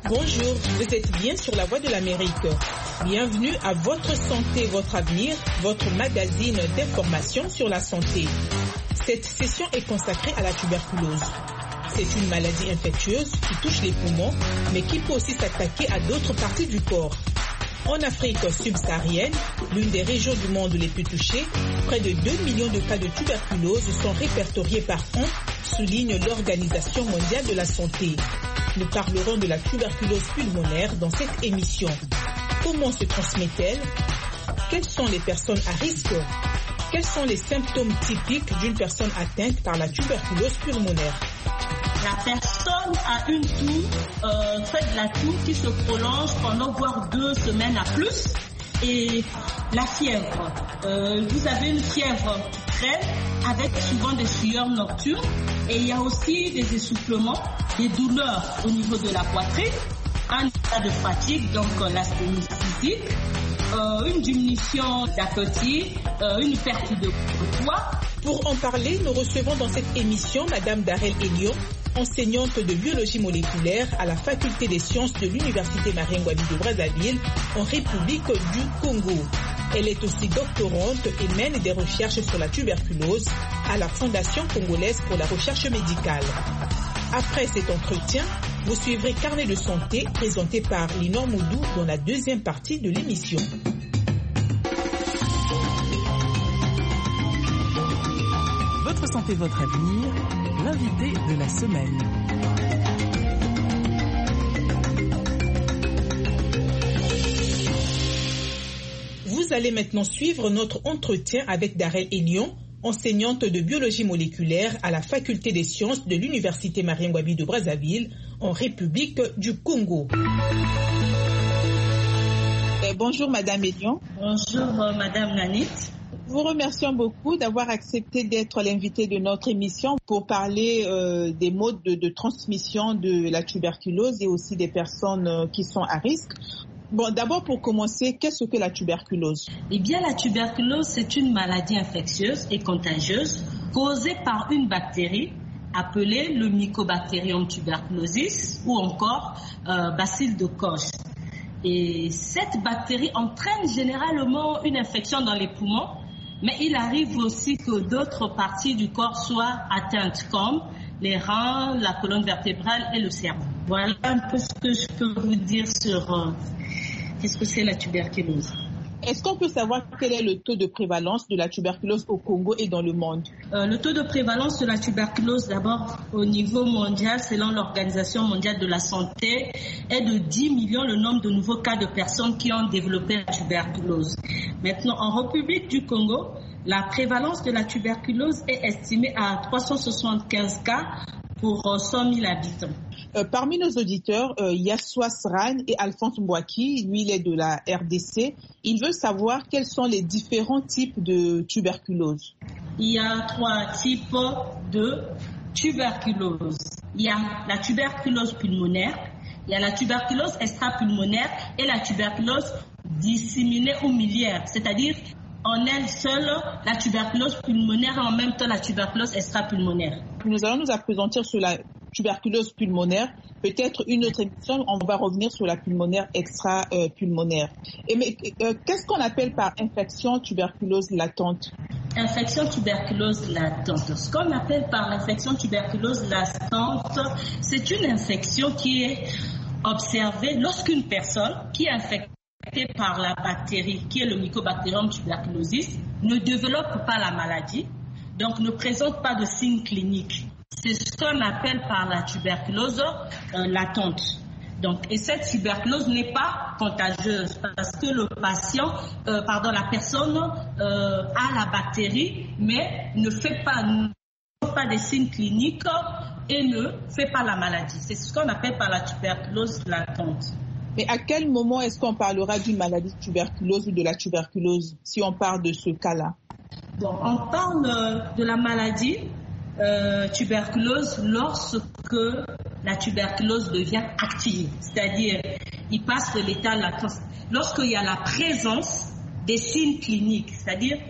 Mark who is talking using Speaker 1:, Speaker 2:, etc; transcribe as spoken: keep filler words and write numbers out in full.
Speaker 1: Bonjour, vous êtes bien sur la Voix de l'Amérique. Bienvenue à Votre Santé, Votre Avenir, votre magazine d'information sur la santé. Cette session est consacrée à la tuberculose. C'est une maladie infectieuse qui touche les poumons, mais qui peut aussi s'attaquer à d'autres parties du corps. En Afrique subsaharienne, l'une des régions du monde les plus touchées, près de deux millions de cas de tuberculose sont répertoriés par an, souligne l'Organisation mondiale de la santé. Nous parlerons de la tuberculose pulmonaire dans cette émission. Comment se transmet-elle? Quelles sont les personnes à risque? Quels sont les symptômes typiques d'une personne atteinte par la tuberculose pulmonaire?
Speaker 2: La personne a une toux, euh, fait de la toux qui se prolonge pendant voire deux semaines à plus. Et la fièvre, euh, vous avez une fièvre très avec souvent des sueurs nocturnes. Et il y a aussi des essoufflements, des douleurs au niveau de la poitrine, un état de fatigue, donc euh, l'asthénie physique, euh, une diminution d'appétit, euh, une perte de poids.
Speaker 1: Pour en parler, nous recevons dans cette émission Madame Darel Elion, enseignante de biologie moléculaire à la faculté des sciences de l'Université Marien-Ngouabi de Brazzaville, en République du Congo. Elle est aussi doctorante et mène des recherches sur la tuberculose à la Fondation congolaise pour la recherche médicale. Après cet entretien, vous suivrez Carnet de santé présenté par Linor Moudou dans la deuxième partie de l'émission.
Speaker 3: Votre santé, votre avenir, l'invité de la semaine.
Speaker 1: Vous allez maintenant suivre notre entretien avec Darel Elion, enseignante de biologie moléculaire à la faculté des sciences de l'Université Marien-Ngouabi de Brazzaville, en République du Congo. Et bonjour Madame Elion.
Speaker 2: Bonjour euh, Madame Nanit.
Speaker 1: Vous remercions beaucoup d'avoir accepté d'être l'invité de notre émission pour parler euh, des modes de, de transmission de la tuberculose et aussi des personnes euh, qui sont à risque. Bon, d'abord pour commencer, qu'est-ce que la tuberculose?
Speaker 2: Eh bien, la tuberculose, c'est une maladie infectieuse et contagieuse causée par une bactérie appelée le Mycobacterium tuberculosis ou encore euh, bacille de Koch. Et cette bactérie entraîne généralement une infection dans les poumons, mais il arrive aussi que d'autres parties du corps soient atteintes, comme les reins, la colonne vertébrale et le cerveau. Voilà un peu ce que je peux vous dire sur euh, qu'est-ce que c'est la tuberculose.
Speaker 1: Est-ce qu'on peut savoir quel est le taux de prévalence de la tuberculose au Congo et dans le monde?
Speaker 2: euh, Le taux de prévalence de la tuberculose, d'abord au niveau mondial, selon l'Organisation mondiale de la santé, est de dix millions le nombre de nouveaux cas de personnes qui ont développé la tuberculose. Maintenant, en République du Congo, la prévalence de la tuberculose est estimée à trois cent soixante-quinze cas pour cent mille habitants.
Speaker 1: Euh, parmi nos auditeurs, euh, Yassoua Sran et Alphonse Mbouaki, lui il est de la R D C. Il veut savoir quels sont les différents types de tuberculose.
Speaker 2: Il y a trois types de tuberculose. Il y a la tuberculose pulmonaire, il y a la tuberculose extrapulmonaire et la tuberculose disséminée ou miliaire, c'est-à-dire en elle seule la tuberculose pulmonaire et en même temps la tuberculose extrapulmonaire.
Speaker 1: Nous allons nous appesantir sur la tuberculose pulmonaire. Peut-être une autre émission, on va revenir sur la pulmonaire extra-pulmonaire. Et mais euh, qu'est-ce qu'on appelle par infection tuberculose latente?
Speaker 2: Infection tuberculose latente. Ce qu'on appelle par l'infection tuberculose latente, c'est une infection qui est observée lorsqu'une personne qui est infectée par la bactérie qui est le Mycobacterium tuberculosis ne développe pas la maladie, donc ne présente pas de signes cliniques. C'est ce qu'on appelle par la tuberculose euh, latente. Donc, et cette tuberculose n'est pas contagieuse parce que le patient, euh, pardon, la personne euh, a la bactérie, mais ne fait pas, ne fait pas des signes cliniques et ne fait pas la maladie. C'est ce qu'on appelle par la tuberculose latente.
Speaker 1: Mais à quel moment est-ce qu'on parlera d'une maladie de tuberculose ou de la tuberculose, si on parle de ce cas-là?
Speaker 2: Bon, on parle de la maladie euh, tuberculose lorsque la tuberculose devient active, c'est-à-dire il passe de l'état latent. Lorsqu'il y a la présence des signes cliniques, c'est-à-dire